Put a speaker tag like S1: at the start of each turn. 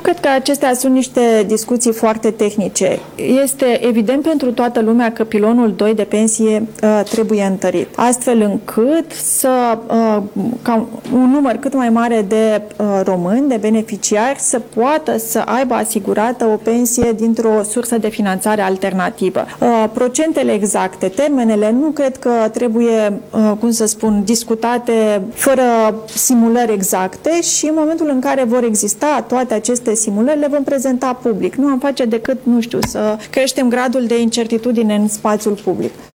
S1: cred că acestea sunt niște discuții foarte tehnice. Este evident pentru toată lumea că pilonul 2 de pensie trebuie întărit, astfel încât ca un număr cât mai mare de români, de beneficiari, să poată să aibă asigurată o pensie dintr-o sursă de finanțare alternativă. Procentele exacte, termenele, nu cred că trebuie, discutate fără simulări exacte și în momentul în care vor exista toate aceste simulări, le vom prezenta public. Nu am face decât, să creștem gradul de incertitudine în spațiul public.